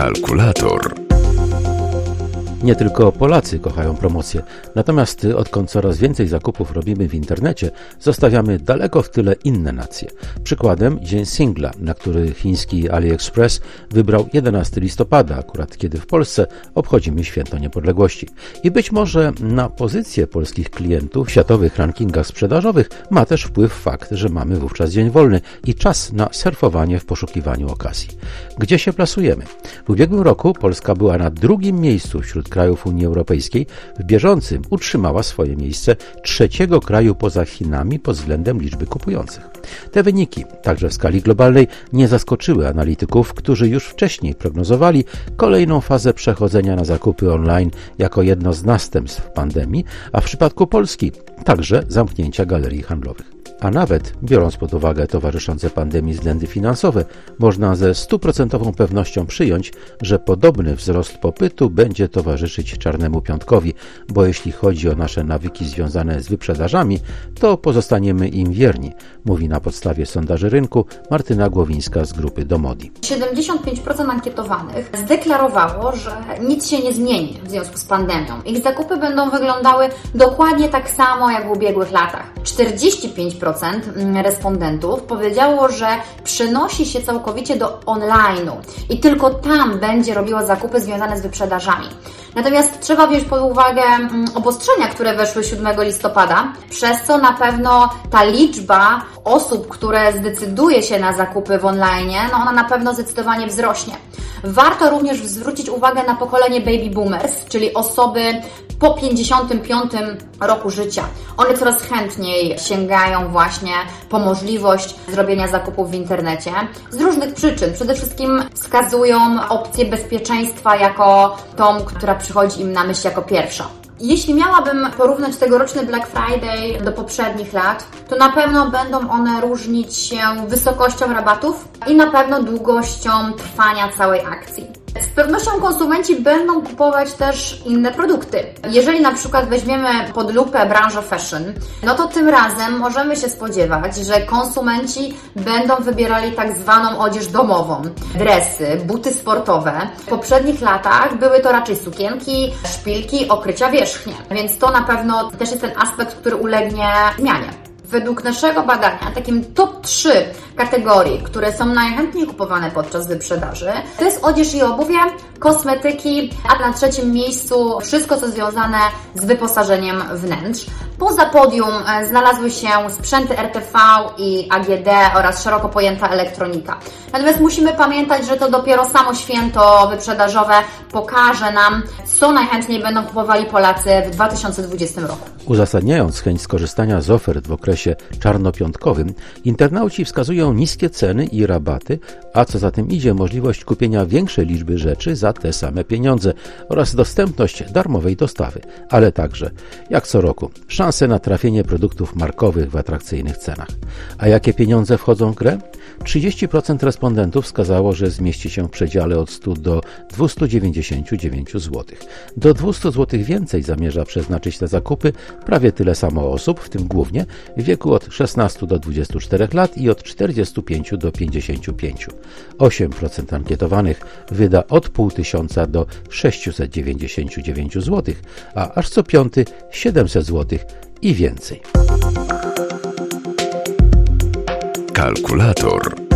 Kalkulator. Nie tylko Polacy kochają promocje, natomiast odkąd coraz więcej zakupów robimy w internecie, zostawiamy daleko w tyle inne nacje. Przykładem Dzień Singla, na który chiński AliExpress wybrał 11 listopada, akurat kiedy w Polsce obchodzimy Święto Niepodległości. I być może na pozycję polskich klientów w światowych rankingach sprzedażowych ma też wpływ fakt, że mamy wówczas dzień wolny i czas na surfowanie w poszukiwaniu okazji. Gdzie się plasujemy? W ubiegłym roku Polska była na drugim miejscu wśród krajów Unii Europejskiej, w bieżącym utrzymała swoje miejsce trzeciego kraju poza Chinami pod względem liczby kupujących. Te wyniki, także w skali globalnej, nie zaskoczyły analityków, którzy już wcześniej prognozowali kolejną fazę przechodzenia na zakupy online jako jedno z następstw pandemii, a w przypadku Polski także zamknięcia galerii handlowych. A nawet, biorąc pod uwagę towarzyszące pandemii względy finansowe, można ze 100% pewnością przyjąć, że podobny wzrost popytu będzie towarzyszyć Czarnemu Piątkowi, bo jeśli chodzi o nasze nawyki związane z wyprzedażami, to pozostaniemy im wierni, mówi na podstawie sondaży rynku Martyna Głowińska z grupy Domodi. 75% ankietowanych zdeklarowało, że nic się nie zmieni w związku z pandemią. Ich zakupy będą wyglądały dokładnie tak samo jak w ubiegłych latach. 45% respondentów powiedziało, że przenosi się całkowicie do online'u i tylko tam będzie robiło zakupy związane z wyprzedażami. Natomiast trzeba wziąć pod uwagę obostrzenia, które weszły 7 listopada, przez co na pewno ta liczba osób, które zdecyduje się na zakupy w online, ona na pewno zdecydowanie wzrośnie. Warto również zwrócić uwagę na pokolenie baby boomers, czyli osoby po 55 roku życia. One coraz chętniej sięgają właśnie po możliwość zrobienia zakupów w internecie z różnych przyczyn. Przede wszystkim wskazują opcję bezpieczeństwa jako tą, która przychodzi im na myśl jako pierwsza. Jeśli miałabym porównać tegoroczny Black Friday do poprzednich lat, to na pewno będą one różnić się wysokością rabatów i na pewno długością trwania całej akcji. Z pewnością konsumenci będą kupować też inne produkty. Jeżeli na przykład weźmiemy pod lupę branżę fashion, no to tym razem możemy się spodziewać, że konsumenci będą wybierali tak zwaną odzież domową, dresy, buty sportowe. W poprzednich latach były to raczej sukienki, szpilki, okrycia wierzchnie, więc to na pewno też jest ten aspekt, który ulegnie zmianie. Według naszego badania takim top 3 kategorii, które są najchętniej kupowane podczas wyprzedaży, to jest odzież i obuwie, kosmetyki, a na trzecim miejscu wszystko, co związane z wyposażeniem wnętrz. Poza podium znalazły się sprzęty RTV i AGD oraz szeroko pojęta elektronika. Natomiast musimy pamiętać, że to dopiero samo święto wyprzedażowe pokaże nam, co najchętniej będą kupowali Polacy w 2020 roku. Uzasadniając chęć skorzystania z ofert w okresie czarnopiątkowym, internauci wskazują niskie ceny i rabaty, a co za tym idzie możliwość kupienia większej liczby rzeczy za te same pieniądze oraz dostępność darmowej dostawy, ale także, jak co roku, szanse na trafienie produktów markowych w atrakcyjnych cenach. A jakie pieniądze wchodzą w grę? 30% respondentów wskazało, że zmieści się w przedziale od 100 do 299 zł. Do 200 zł więcej zamierza przeznaczyć na zakupy prawie tyle samo osób, w tym głównie w wieku od 16 do 24 lat i od 45 do 55. 8% ankietowanych wyda od 500 do 699 zł, a aż co piąty 700 zł i więcej. Kalkulator.